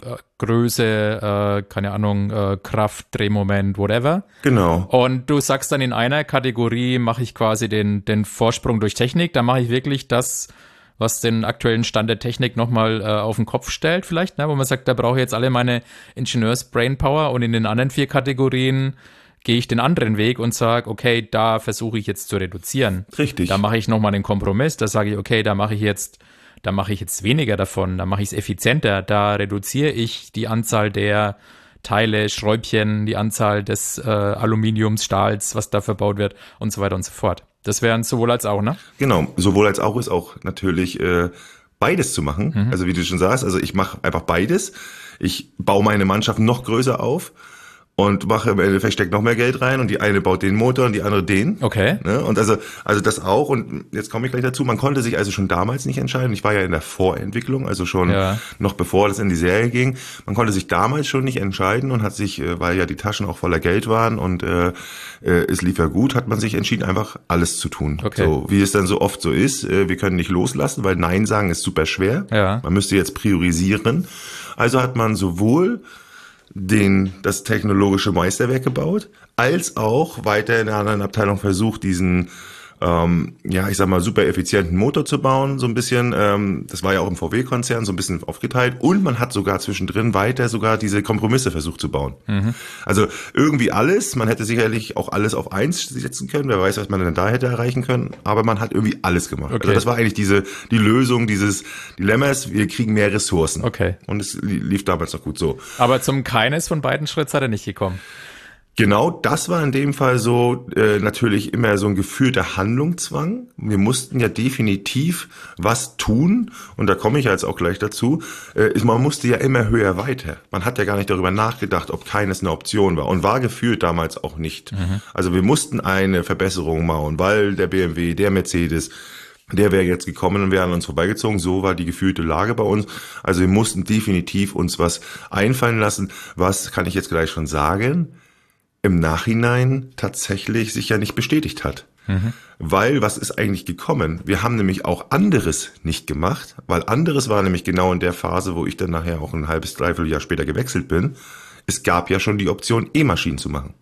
Größe, keine Ahnung, Kraft, Drehmoment, whatever. Genau. Und du sagst dann, in einer Kategorie mache ich quasi den Vorsprung durch Technik, da mache ich wirklich das, was den aktuellen Stand der Technik nochmal auf den Kopf stellt vielleicht, ne? Wo man sagt, da brauche ich jetzt alle meine Ingenieurs-Brainpower, und in den anderen 4 Kategorien gehe ich den anderen Weg und sage, okay, da versuche ich jetzt zu reduzieren. Richtig. Da mache ich nochmal den Kompromiss, da sage ich, okay, da mache ich jetzt weniger davon, da mache ich es effizienter, da reduziere ich die Anzahl der Teile, Schräubchen, die Anzahl des Aluminiums, Stahls, was da verbaut wird und so weiter und so fort. Das wären sowohl als auch, ne? Genau, sowohl als auch ist auch natürlich beides zu machen. Also wie du schon sagst, also ich mache einfach beides. Ich baue meine Mannschaft noch größer auf und mache im Endeffekt, steckt noch mehr Geld rein, und die eine baut den Motor und die andere den. Okay. Ne? Und also das auch, und jetzt komme ich gleich dazu, man konnte sich also schon damals nicht entscheiden. Ich war ja in der Vorentwicklung, also schon noch bevor das in die Serie ging. Man konnte sich damals schon nicht entscheiden und hat sich, weil ja die Taschen auch voller Geld waren und es lief ja gut, hat man sich entschieden, einfach alles zu tun. Okay. So wie es dann so oft so ist, wir können nicht loslassen, weil Nein sagen ist super schwer. Ja. Man müsste jetzt priorisieren. Also hat man sowohl das technologische Meisterwerk gebaut, als auch weiter in einer anderen Abteilung versucht, diesen ich sag mal, super effizienten Motor zu bauen, so ein bisschen. Das war ja auch im VW-Konzern so ein bisschen aufgeteilt. Und man hat sogar zwischendrin weiter sogar diese Kompromisse versucht zu bauen. Also irgendwie alles. Man hätte sicherlich auch alles auf 1 setzen können. Wer weiß, was man denn da hätte erreichen können. Aber man hat irgendwie alles gemacht. Okay. Also das war eigentlich die Lösung dieses Dilemmas. Wir kriegen mehr Ressourcen. Okay. Und es lief damals noch gut so. Aber zum keines von beiden Schritten hat er nicht gekommen. Genau, das war in dem Fall so natürlich immer so ein gefühlter Handlungszwang. Wir mussten ja definitiv was tun, und da komme ich jetzt auch gleich dazu. Man musste ja immer höher weiter. Man hat ja gar nicht darüber nachgedacht, ob keines eine Option war, und war gefühlt damals auch nicht. Also wir mussten eine Verbesserung machen, weil der BMW, der Mercedes, der wäre jetzt gekommen und wäre an uns vorbeigezogen. So war die gefühlte Lage bei uns. Also wir mussten definitiv uns was einfallen lassen. Was kann ich jetzt gleich schon sagen? Im Nachhinein tatsächlich sich ja nicht bestätigt hat. Weil, was ist eigentlich gekommen? Wir haben nämlich auch anderes nicht gemacht, weil anderes war nämlich genau in der Phase, wo ich dann nachher auch ein halbes, dreiviertel Jahr später gewechselt bin. Es gab ja schon die Option, E-Maschinen zu machen.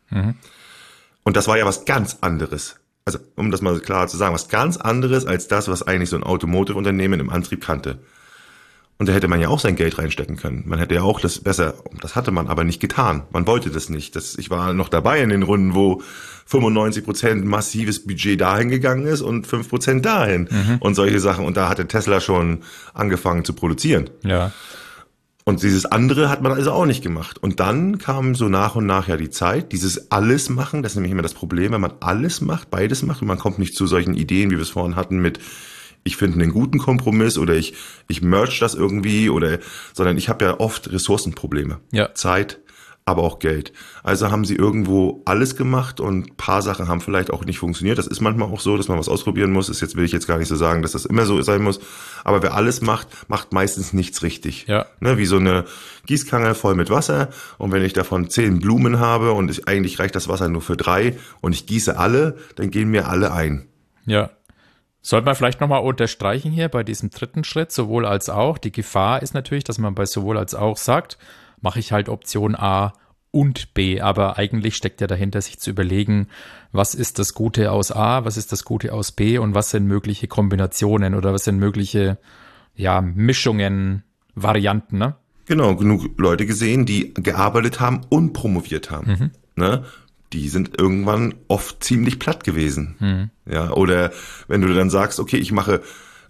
Und das war ja was ganz anderes. Also, um das mal klar zu sagen, was ganz anderes als das, was eigentlich so ein Automotive-Unternehmen im Antrieb kannte. Und da hätte man ja auch sein Geld reinstecken können. Man hätte ja auch das hatte man aber nicht getan. Man wollte das nicht. Ich war noch dabei in den Runden, wo 95% massives Budget dahin gegangen ist und 5% dahin und solche Sachen. Und da hatte Tesla schon angefangen zu produzieren. Ja. Und dieses andere hat man also auch nicht gemacht. Und dann kam so nach und nach ja die Zeit, dieses alles machen, das ist nämlich immer das Problem, wenn man alles macht, beides macht, und man kommt nicht zu solchen Ideen, wie wir es vorhin hatten mit ich finde einen guten Kompromiss oder ich merge das irgendwie sondern ich habe ja oft Ressourcenprobleme. Ja. Zeit, aber auch Geld. Also haben sie irgendwo alles gemacht, und ein paar Sachen haben vielleicht auch nicht funktioniert. Das ist manchmal auch so, dass man was ausprobieren muss. Will ich jetzt gar nicht so sagen, dass das immer so sein muss. Aber wer alles macht, macht meistens nichts richtig. Ja. Ne, wie so eine Gießkanne voll mit Wasser, und wenn ich davon 10 Blumen habe und eigentlich reicht das Wasser nur für 3 und ich gieße alle, dann gehen mir alle ein. Ja. Sollte man vielleicht nochmal unterstreichen hier bei diesem dritten Schritt, sowohl als auch. Die Gefahr ist natürlich, dass man bei sowohl als auch sagt, mache ich halt Option A und B. Aber eigentlich steckt ja dahinter, sich zu überlegen, was ist das Gute aus A, was ist das Gute aus B und was sind mögliche Kombinationen oder was sind mögliche Mischungen, Varianten, ne? Genau, genug Leute gesehen, die gearbeitet haben und promoviert haben. Ne? Die sind irgendwann oft ziemlich platt gewesen. Ja, oder wenn du dann sagst, okay, ich mache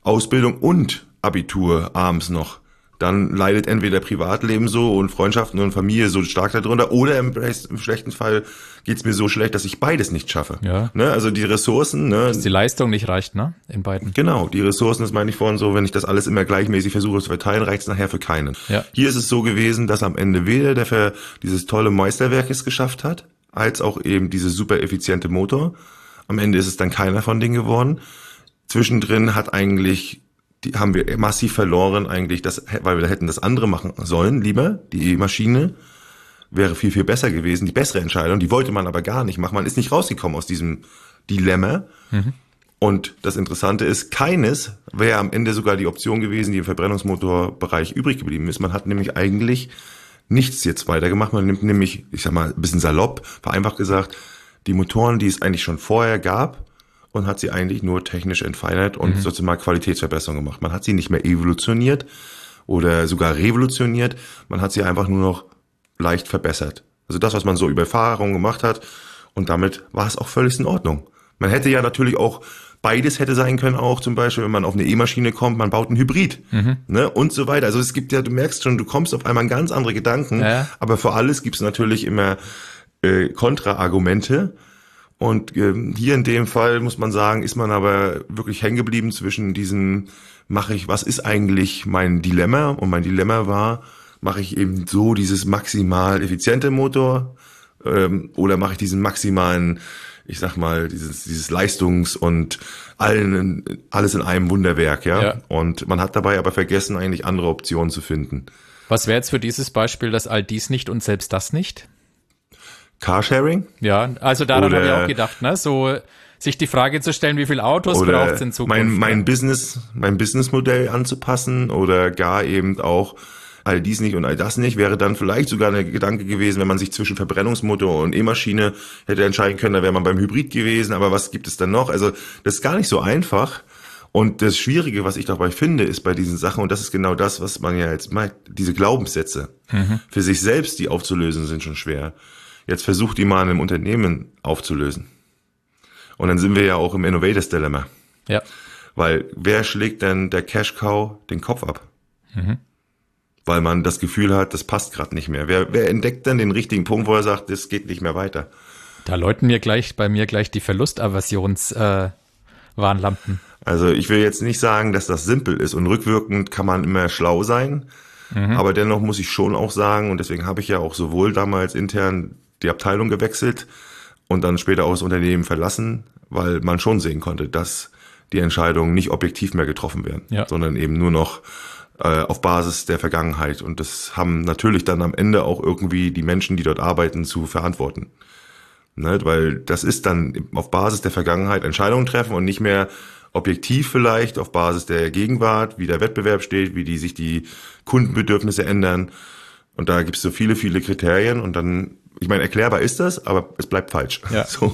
Ausbildung und Abitur abends noch, dann leidet entweder Privatleben so und Freundschaften und Familie so stark darunter, oder im schlechten Fall geht's mir so schlecht, dass ich beides nicht schaffe. Ja. Ne? Also die Ressourcen. Ne? Dass die Leistung nicht reicht, ne? In beiden. Genau, die Ressourcen, das meine ich vorhin so, wenn ich das alles immer gleichmäßig versuche zu verteilen, reicht's nachher für keinen. Ja. Hier ist es so gewesen, dass am Ende weder der für dieses tolle Meisterwerk es geschafft hat, als auch eben diese super effiziente Motor. Am Ende ist es dann keiner von denen geworden. Zwischendrin haben wir massiv verloren eigentlich, weil wir hätten das andere machen sollen, lieber, die E-Maschine wäre viel, viel besser gewesen, die bessere Entscheidung, die wollte man aber gar nicht machen, man ist nicht rausgekommen aus diesem Dilemma. Und das Interessante ist, keines wäre am Ende sogar die Option gewesen, die im Verbrennungsmotorbereich übrig geblieben ist. Man hat nämlich eigentlich nichts jetzt weitergemacht, man nimmt nämlich, ich sag mal, ein bisschen salopp, vereinfacht gesagt, die Motoren, die es eigentlich schon vorher gab, und hat sie eigentlich nur technisch entfeinert und sozusagen mal Qualitätsverbesserung gemacht. Man hat sie nicht mehr evolutioniert oder sogar revolutioniert, man hat sie einfach nur noch leicht verbessert. Also das, was man so über Erfahrung gemacht hat, und damit war es auch völlig in Ordnung. Man hätte ja natürlich auch, beides hätte sein können auch, zum Beispiel, wenn man auf eine E-Maschine kommt, man baut einen Hybrid, ne, und so weiter. Also es gibt ja, du merkst schon, du kommst auf einmal an ganz andere Gedanken, aber für alles gibt es natürlich immer Kontraargumente. Und hier in dem Fall muss man sagen, ist man aber wirklich hängen geblieben zwischen diesen, was ist eigentlich mein Dilemma? Und mein Dilemma war, mache ich eben so dieses maximal effiziente Motor oder mache ich diesen maximalen, ich sag mal, dieses Leistungs- und alles in einem Wunderwerk, ja? Und man hat dabei aber vergessen, eigentlich andere Optionen zu finden. Was wäre jetzt für dieses Beispiel, dass all dies nicht und selbst das nicht? Carsharing? Ja, also daran habe ich auch gedacht, ne? So sich die Frage zu stellen, wie viele Autos braucht es in Zukunft? Mein Businessmodell anzupassen oder gar eben auch all dies nicht und all das nicht, wäre dann vielleicht sogar ein Gedanke gewesen, wenn man sich zwischen Verbrennungsmotor und E-Maschine hätte entscheiden können, da wäre man beim Hybrid gewesen, aber was gibt es dann noch? Also das ist gar nicht so einfach. Und das Schwierige, was ich dabei finde, ist bei diesen Sachen, und das ist genau das, was man ja jetzt meint, diese Glaubenssätze für sich selbst, die aufzulösen, sind schon schwer. Jetzt versucht die mal in einem Unternehmen aufzulösen. Und dann sind wir ja auch im Innovators Dilemma. Ja. Weil wer schlägt denn der Cash Cow den Kopf ab? Weil man das Gefühl hat, das passt gerade nicht mehr. Wer entdeckt denn den richtigen Punkt, wo er sagt, das geht nicht mehr weiter? Da läuten bei mir gleich die Verlustaversions-Warnlampen. Also ich will jetzt nicht sagen, dass das simpel ist und rückwirkend kann man immer schlau sein. Aber dennoch muss ich schon auch sagen, und deswegen habe ich ja auch sowohl damals intern die Abteilung gewechselt und dann später auch das Unternehmen verlassen, weil man schon sehen konnte, dass die Entscheidungen nicht objektiv mehr getroffen werden, sondern eben nur noch auf Basis der Vergangenheit. Und das haben natürlich dann am Ende auch irgendwie die Menschen, die dort arbeiten, zu verantworten. Ne? Weil das ist dann auf Basis der Vergangenheit Entscheidungen treffen und nicht mehr objektiv vielleicht auf Basis der Gegenwart, wie der Wettbewerb steht, wie sich die Kundenbedürfnisse ändern. Und da gibt es so viele, viele Kriterien und dann, ich meine, erklärbar ist das, aber es bleibt falsch. Ja. So.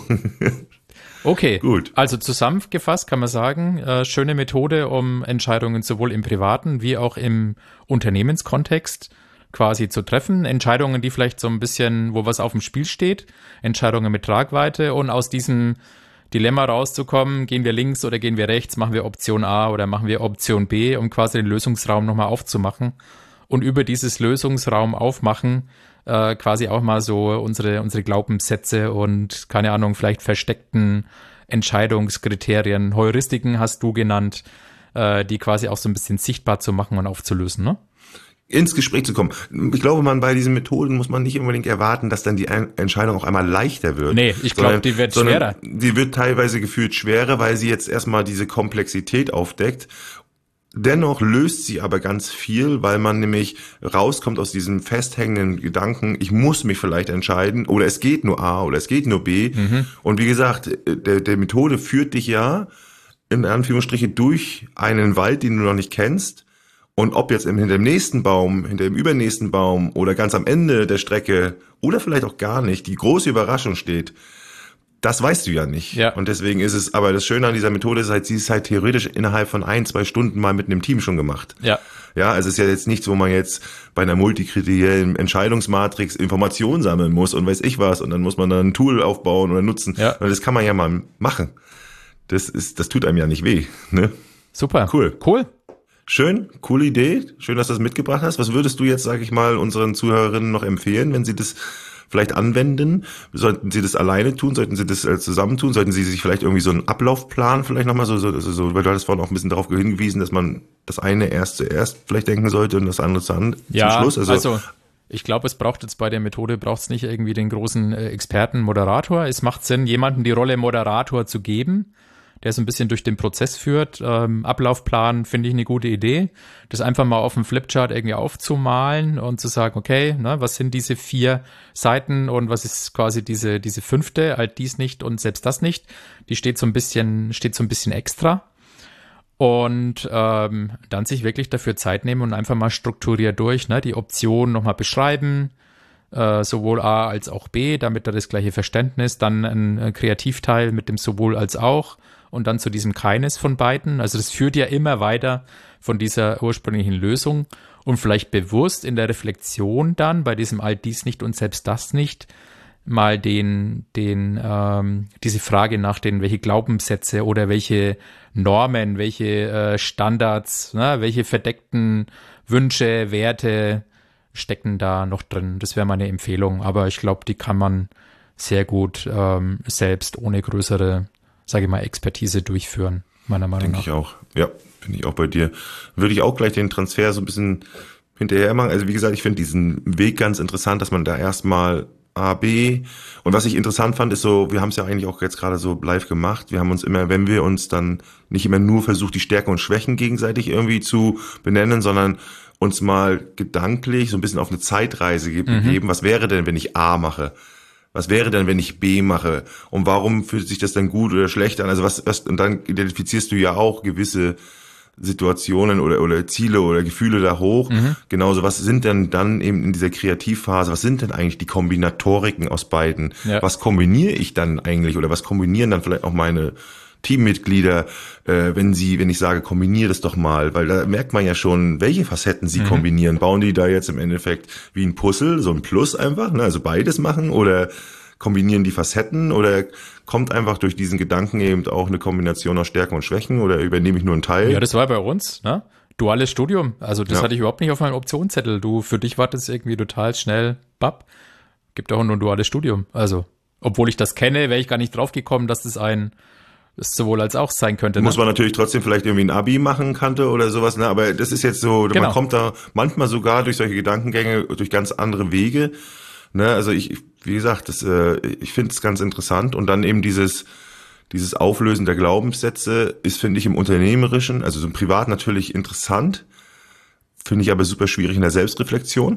Okay, gut. Also zusammengefasst kann man sagen, schöne Methode, um Entscheidungen sowohl im privaten wie auch im Unternehmenskontext quasi zu treffen. Entscheidungen, die vielleicht so ein bisschen, wo was auf dem Spiel steht, Entscheidungen mit Tragweite und aus diesem Dilemma rauszukommen, gehen wir links oder gehen wir rechts, machen wir Option A oder machen wir Option B, um quasi den Lösungsraum nochmal aufzumachen und über dieses Lösungsraum aufmachen quasi auch mal so unsere Glaubenssätze und, keine Ahnung, vielleicht versteckten Entscheidungskriterien, Heuristiken hast du genannt, die quasi auch so ein bisschen sichtbar zu machen und aufzulösen, ne? Ins Gespräch zu kommen. Ich glaube, bei diesen Methoden muss man nicht unbedingt erwarten, dass dann die Entscheidung auch einmal leichter wird. Nee, ich glaube, die wird schwerer. Die wird teilweise gefühlt schwerer, weil sie jetzt erstmal diese Komplexität aufdeckt. Dennoch löst sie aber ganz viel, weil man nämlich rauskommt aus diesem festhängenden Gedanken, ich muss mich vielleicht entscheiden oder es geht nur A oder es geht nur B. Und wie gesagt, der Methode führt dich ja in Anführungsstriche durch einen Wald, den du noch nicht kennst. Und ob jetzt hinter dem nächsten Baum, hinter dem übernächsten Baum oder ganz am Ende der Strecke oder vielleicht auch gar nicht die große Überraschung steht, das weißt du ja nicht. Ja. Und deswegen ist es, aber das Schöne an dieser Methode ist halt, sie ist halt theoretisch innerhalb von 1-2 Stunden mal mit einem Team schon gemacht. Ja. Ja, also es ist ja jetzt nichts, wo man jetzt bei einer multikriteriellen Entscheidungsmatrix Informationen sammeln muss und weiß ich was und dann muss man dann ein Tool aufbauen oder nutzen. Ja. Und das kann man ja mal machen. Das tut einem ja nicht weh, ne? Super. Cool. Cool. Schön, coole Idee. Schön, dass du das mitgebracht hast. Was würdest du jetzt, sage ich mal, unseren Zuhörerinnen noch empfehlen, wenn sie das vielleicht anwenden? Sollten sie das alleine tun? Sollten sie das zusammen tun? Sollten sie sich vielleicht irgendwie so einen Ablaufplan vielleicht nochmal so, weil du hattest vorhin auch ein bisschen darauf hingewiesen, dass man das eine erst zuerst vielleicht denken sollte und das andere zum Schluss. Also ich glaube, es braucht jetzt bei der Methode nicht irgendwie den großen Experten, Moderator. Es macht Sinn, jemandem die Rolle Moderator zu geben, der so ein bisschen durch den Prozess führt. Ablaufplan finde ich eine gute Idee. Das einfach mal auf dem Flipchart irgendwie aufzumalen und zu sagen, okay, was sind diese 4 Seiten und was ist quasi diese 5., halt dies nicht und selbst das nicht. Die steht so ein bisschen extra. Und dann sich wirklich dafür Zeit nehmen und einfach mal strukturiert durch, die Option nochmal beschreiben, sowohl A als auch B, damit da das gleiche Verständnis, dann ein Kreativteil mit dem sowohl als auch und dann zu diesem keines von beiden. Also das führt ja immer weiter von dieser ursprünglichen Lösung und vielleicht bewusst in der Reflexion dann bei diesem all dies nicht und selbst das nicht mal diese Frage nach welche Glaubenssätze oder welche Normen, welche Standards, welche verdeckten Wünsche, Werte stecken da noch drin. Das wäre meine Empfehlung, aber ich glaube, die kann man sehr gut selbst ohne größere, sage ich mal, Expertise durchführen, meiner Meinung nach. Denke ich auch. Ja, bin ich auch bei dir. Würde ich auch gleich den Transfer so ein bisschen hinterher machen. Also wie gesagt, ich finde diesen Weg ganz interessant, dass man da erstmal A, B. Und was ich interessant fand, ist so, wir haben es ja eigentlich auch jetzt gerade so live gemacht. Wir haben uns immer, wenn wir uns dann nicht immer nur versucht, die Stärken und Schwächen gegenseitig irgendwie zu benennen, sondern uns mal gedanklich so ein bisschen auf eine Zeitreise gegeben. Was wäre denn, wenn ich A mache? Was wäre denn, wenn ich B mache? Und warum fühlt sich das dann gut oder schlecht an? Also und dann identifizierst du ja auch gewisse Situationen oder Ziele oder Gefühle da hoch. Genauso, was sind denn dann eben in dieser Kreativphase, was sind denn eigentlich die Kombinatoriken aus beiden? Ja. Was kombiniere ich dann eigentlich oder was kombinieren dann vielleicht auch meine Teammitglieder, wenn ich sage, kombiniere das doch mal, weil da merkt man ja schon, welche Facetten sie kombinieren. Bauen die da jetzt im Endeffekt wie ein Puzzle, so ein Plus einfach, also beides machen oder kombinieren die Facetten oder kommt einfach durch diesen Gedanken eben auch eine Kombination aus Stärken und Schwächen oder übernehme ich nur einen Teil? Ja, das war bei uns, ne? Duales Studium. Also das hatte ich überhaupt nicht auf meinem Optionszettel. Für dich war das irgendwie total schnell, gibt auch nur ein duales Studium. Also, obwohl ich das kenne, wäre ich gar nicht drauf gekommen, dass das sowohl als auch sein könnte. Muss man natürlich trotzdem vielleicht irgendwie ein Abi machen kannte oder sowas, ne? Aber das ist jetzt so, man kommt da manchmal sogar durch solche Gedankengänge, durch ganz andere Wege. Ne? Also wie gesagt, ich finde es ganz interessant und dann eben dieses Auflösen der Glaubenssätze ist, finde ich, im Unternehmerischen, also so im Privat natürlich interessant, finde ich aber super schwierig in der Selbstreflexion.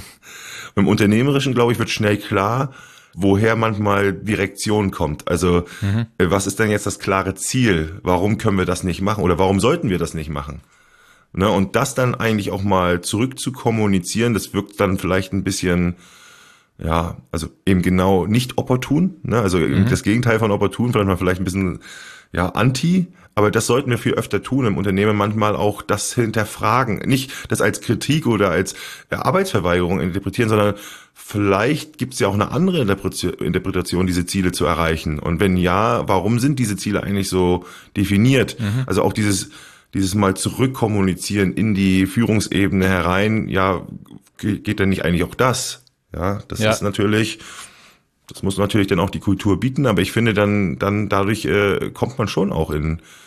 Im Unternehmerischen, glaube ich, wird schnell klar, woher manchmal Direktion kommt. Also was ist denn jetzt das klare Ziel? Warum können wir das nicht machen oder warum sollten wir das nicht machen? Ne? Und das dann eigentlich auch mal zurück zu kommunizieren, das wirkt dann vielleicht ein bisschen, ja, also eben genau nicht opportun, ne? Also das Gegenteil von opportun, vielleicht ein bisschen anti, aber das sollten wir viel öfter tun im Unternehmen, manchmal auch das hinterfragen, nicht das als Kritik oder als Arbeitsverweigerung interpretieren, sondern vielleicht gibt es ja auch eine andere Interpretation, diese Ziele zu erreichen. Und wenn ja, warum sind diese Ziele eigentlich so definiert? Also auch dieses mal zurückkommunizieren in die Führungsebene herein, geht dann nicht eigentlich auch das? Ja, das ist natürlich, das muss natürlich dann auch die Kultur bieten, aber ich finde dann dadurch kommt man schon auch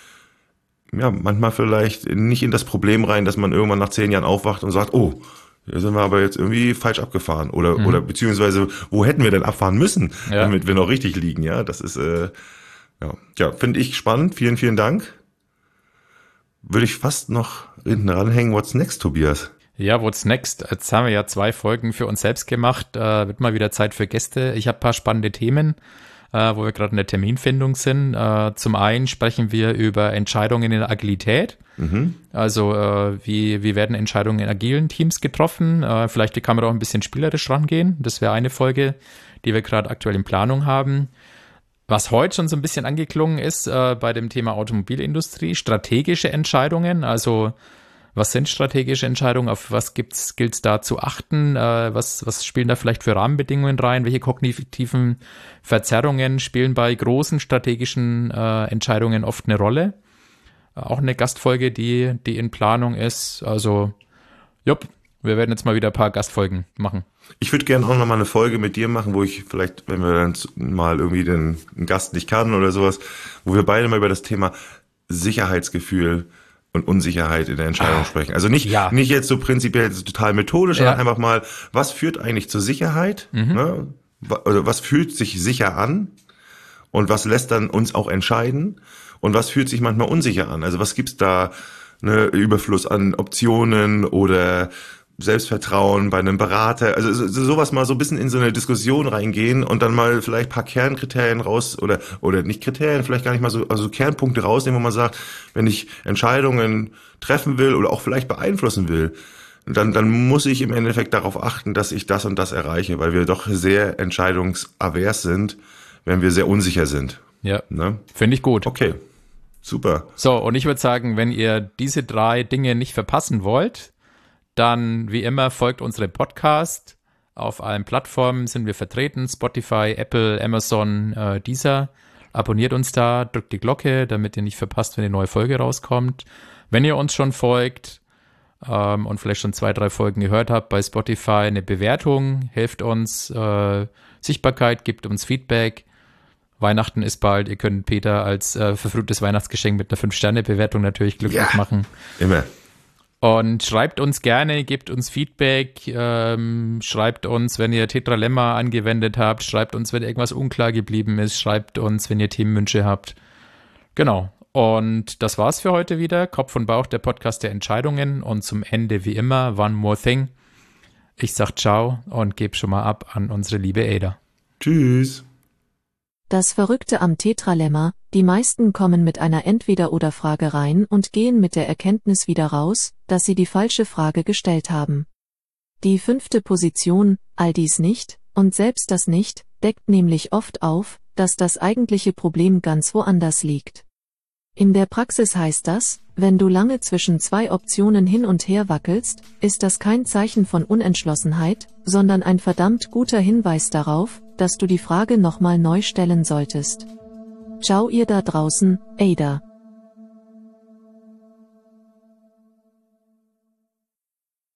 manchmal vielleicht nicht in das Problem rein, dass man irgendwann nach 10 Jahren aufwacht und sagt, oh, hier sind wir aber jetzt irgendwie falsch abgefahren oder beziehungsweise, wo hätten wir denn abfahren müssen, damit wir noch richtig liegen, ja, das ist, finde ich spannend, vielen, vielen Dank. Würde ich fast noch hinten ranhängen, what's next, Tobias? Ja, what's next? Jetzt haben wir ja 2 Folgen für uns selbst gemacht. Wird mal wieder Zeit für Gäste. Ich habe ein paar spannende Themen, wo wir gerade in der Terminfindung sind. Zum einen sprechen wir über Entscheidungen in der Agilität. Also wie werden Entscheidungen in agilen Teams getroffen? Vielleicht kann man da auch ein bisschen spielerisch rangehen. Das wäre eine Folge, die wir gerade aktuell in Planung haben. Was heute schon so ein bisschen angeklungen ist bei dem Thema Automobilindustrie, strategische Entscheidungen, also was sind strategische Entscheidungen? Auf was gilt es da zu achten? Was spielen da vielleicht für Rahmenbedingungen rein? Welche kognitiven Verzerrungen spielen bei großen strategischen Entscheidungen oft eine Rolle? auch eine Gastfolge, die in Planung ist. Also, jupp, wir werden jetzt mal wieder ein paar Gastfolgen machen. Ich würde gerne auch noch mal eine Folge mit dir machen, wo ich vielleicht, wenn wir dann mal irgendwie den Gast nicht kann oder sowas, wo wir beide mal über das Thema Sicherheitsgefühl und Unsicherheit in der Entscheidung sprechen. Also nicht jetzt so prinzipiell so total methodisch, sondern einfach mal, was führt eigentlich zur Sicherheit? Ne? Also was fühlt sich sicher an? Und was lässt dann uns auch entscheiden? Und was fühlt sich manchmal unsicher an? Also was gibt's da, ne, Überfluss an Optionen oder Selbstvertrauen bei einem Berater? Also sowas mal so ein bisschen in so eine Diskussion reingehen und dann mal vielleicht ein paar Kernkriterien raus oder nicht Kriterien, vielleicht gar nicht mal so, also Kernpunkte rausnehmen, wo man sagt, wenn ich Entscheidungen treffen will oder auch vielleicht beeinflussen will, dann muss ich im Endeffekt darauf achten, dass ich das und das erreiche, weil wir doch sehr entscheidungsavers sind, wenn wir sehr unsicher sind. Ja, ne? Finde ich gut. Okay, super. So, und ich würde sagen, wenn ihr diese 3 Dinge nicht verpassen wollt, dann wie immer folgt unserem Podcast. Auf allen Plattformen sind wir vertreten, Spotify, Apple, Amazon, Deezer. Abonniert uns da, drückt die Glocke, damit ihr nicht verpasst, wenn eine neue Folge rauskommt. Wenn ihr uns schon folgt und vielleicht schon 2, 3 Folgen gehört habt bei Spotify, eine Bewertung hilft uns, Sichtbarkeit, gibt uns Feedback. Weihnachten ist bald, ihr könnt Peter als verfrühtes Weihnachtsgeschenk mit einer 5-Sterne-Bewertung natürlich glücklich machen. Immer. Und schreibt uns gerne, gebt uns Feedback, schreibt uns, wenn ihr Tetralemma angewendet habt, schreibt uns, wenn irgendwas unklar geblieben ist, schreibt uns, wenn ihr Themenwünsche habt. Genau. Und das war's für heute wieder. Kopf und Bauch, der Podcast der Entscheidungen. Und zum Ende wie immer, one more thing. Ich sag ciao und gebe schon mal ab an unsere liebe Ada. Tschüss. Das Verrückte am Tetralemma, die meisten kommen mit einer Entweder-oder-Frage rein und gehen mit der Erkenntnis wieder raus, dass sie die falsche Frage gestellt haben. Die 5. Position, all dies nicht, und selbst das nicht, deckt nämlich oft auf, dass das eigentliche Problem ganz woanders liegt. In der Praxis heißt das, wenn du lange zwischen 2 Optionen hin und her wackelst, ist das kein Zeichen von Unentschlossenheit, sondern ein verdammt guter Hinweis darauf, dass du die Frage nochmal neu stellen solltest. Ciao ihr da draußen, Ada.